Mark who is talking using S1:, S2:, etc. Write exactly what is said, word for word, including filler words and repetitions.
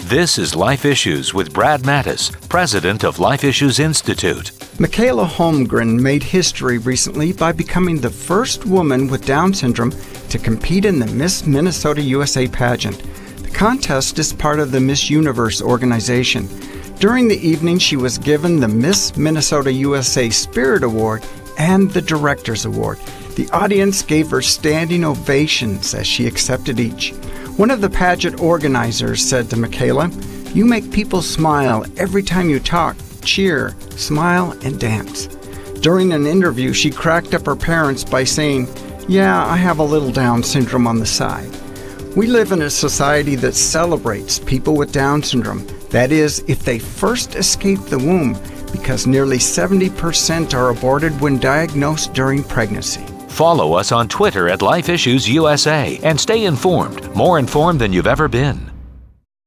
S1: This is Life Issues with Brad Mattis, president of Life Issues Institute.
S2: Michaela Holmgren made history recently by becoming the first woman with Down syndrome to compete in the Miss Minnesota U S A pageant. The contest is part of the Miss Universe organization. During the evening, she was given the Miss Minnesota U S A Spirit Award and the Director's Award. The audience gave her standing ovations as she accepted each. One of the pageant organizers said to Michaela, "You make people smile every time you talk, cheer, smile, and dance." During an interview, she cracked up her parents by saying, "Yeah, I have a little Down syndrome on the side." We live in a society that celebrates people with Down syndrome. That is, if they first escape the womb, because nearly seventy percent are aborted when diagnosed during pregnancy.
S1: Follow us on Twitter at Life Issues U S A and stay informed, more informed than you've ever been.